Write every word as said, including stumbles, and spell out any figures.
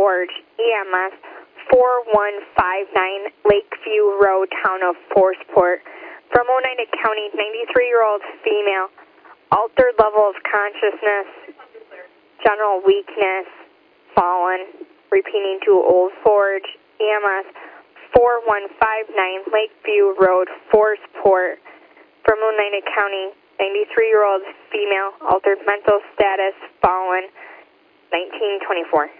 Forge, E M S four one five nine, Lakeview Road, Town of Forceport. From Oneida County, ninety-three-year-old female, altered level of consciousness, general weakness, fallen. Repeating to Old Forge, E M S four one five nine, Lakeview Road, Forceport. From Oneida County, ninety-three-year-old female, altered mental status, fallen, nineteen twenty-four.